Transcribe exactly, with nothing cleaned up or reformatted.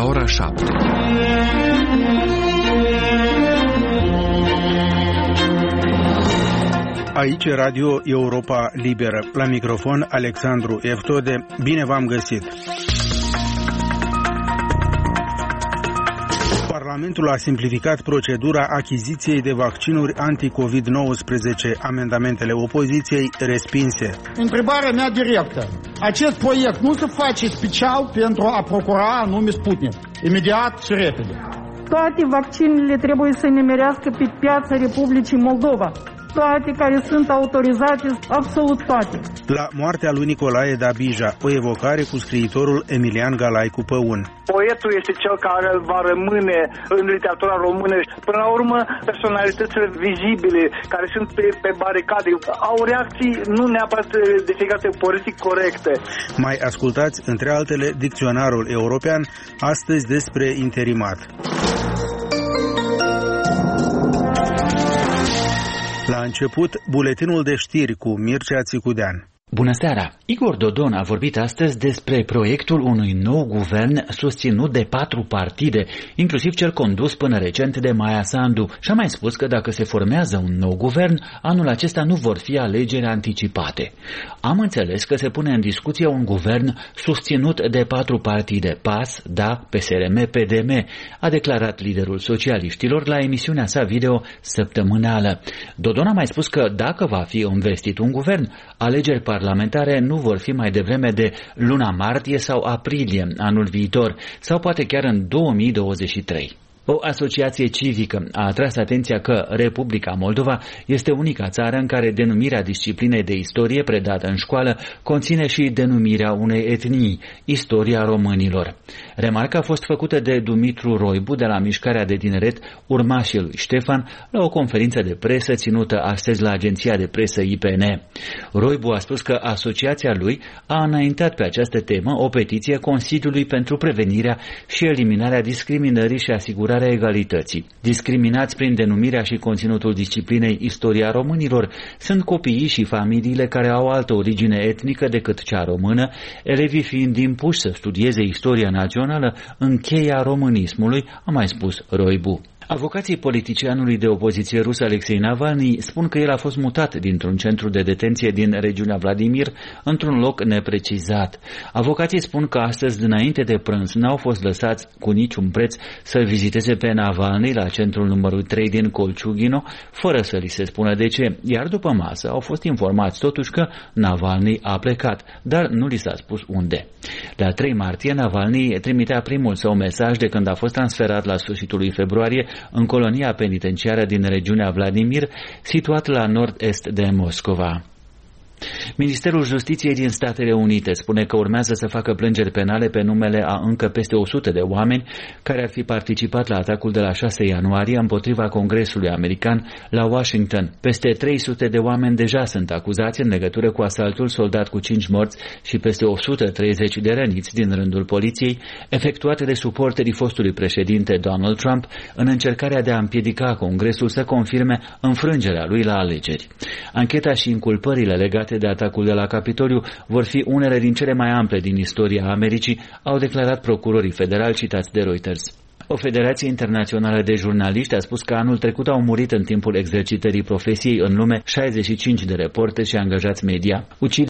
ora șapte. Aici Radio Europa Liberă. La microfon Alexandru Eftode. Bine v-am găsit! Parlamentul a simplificat procedura achiziției de vaccinuri anti-covid nouăsprezece. Amendamentele opoziției respinse. Întrebarea mea directă. Acest proiect nu se face special pentru a procura anume Sputnik. Imediat și repede. Toate vaccinurile trebuie să nimerească pe piața Republicii Moldova. Toate care sunt autorizate, absolut toate. La moartea lui Nicolae Dabija, o evocare cu scriitorul Emilian Galaicu Păun. Poetul este cel care va rămâne în literatura română. Până la urmă, personalitățile vizibile care sunt pe, pe baricade au reacții nu neapărat de fiecare dată politic corecte. Mai ascultați, între altele, dicționarul european, astăzi despre interimat. La început, buletinul de știri cu Mircea Țicudean. Bună seara! Igor Dodon a vorbit astăzi despre proiectul unui nou guvern susținut de patru partide, inclusiv cel condus până recent de Maia Sandu, și a mai spus că dacă se formează un nou guvern, anul acesta nu vor fi alegeri anticipate. Am înțeles că se pune în discuție un guvern susținut de patru partide, P A S, D A, P S R M, P D M, a declarat liderul socialiștilor la emisiunea sa video săptămânală. Dodon a mai spus că dacă va fi investit un guvern, alegeri parlamentare nu vor fi mai devreme de luna martie sau aprilie anul viitor, sau poate chiar în două mii douăzeci și trei. O asociație civică a atras atenția că Republica Moldova este unica țară în care denumirea disciplinei de istorie predată în școală conține și denumirea unei etnii, istoria românilor. Remarca a fost făcută de Dumitru Roibu de la Mișcarea de Tineret, urmașii lui Ștefan, la o conferință de presă ținută astăzi la agenția de presă I P N. Roibu a spus că asociația lui a înaintat pe această temă o petiție Consiliului pentru Prevenirea și Eliminarea Discriminării și Asigurarea egalității. Discriminați prin denumirea și conținutul disciplinei istoria românilor sunt copiii și familiile care au altă origine etnică decât cea română, elevii fiind impuși să studieze istoria națională în cheia românismului, a mai spus Roibu. Avocații politicianului de opoziție rus Alexei Navalny spun că el a fost mutat dintr-un centru de detenție din regiunea Vladimir într-un loc neprecizat. Avocații spun că astăzi, dinainte de prânz, n-au fost lăsați cu niciun preț să viziteze pe Navalny la centrul numărul trei din Colciugino, fără să li se spună de ce, iar după masă au fost informați totuși că Navalny a plecat, dar nu li s-a spus unde. La trei martie, Navalny trimitea primul său mesaj de când a fost transferat la sfârșitul lui februarie în colonia penitenciară din regiunea Vladimir, situat la nord-est de Moscova. Ministerul Justiției din Statele Unite spune că urmează să facă plângeri penale pe numele a încă peste o sută de oameni care ar fi participat la atacul de la șase ianuarie împotriva Congresului American la Washington. Peste trei sute de oameni deja sunt acuzați în legătură cu asaltul soldat cu cinci morți și peste o sută treizeci de răniți din rândul poliției, efectuate de suporterii fostului președinte Donald Trump în încercarea de a împiedica Congresul să confirme înfrângerea lui la alegeri. Ancheta și inculpările legate de atacul de la Capitoliu vor fi unele din cele mai ample din istoria Americii, au declarat procurorii federali citați de Reuters. O federație internațională de jurnaliști a spus că anul trecut au murit în timpul exercitării profesiei în lume șaizeci și cinci de reporteri și angajați media.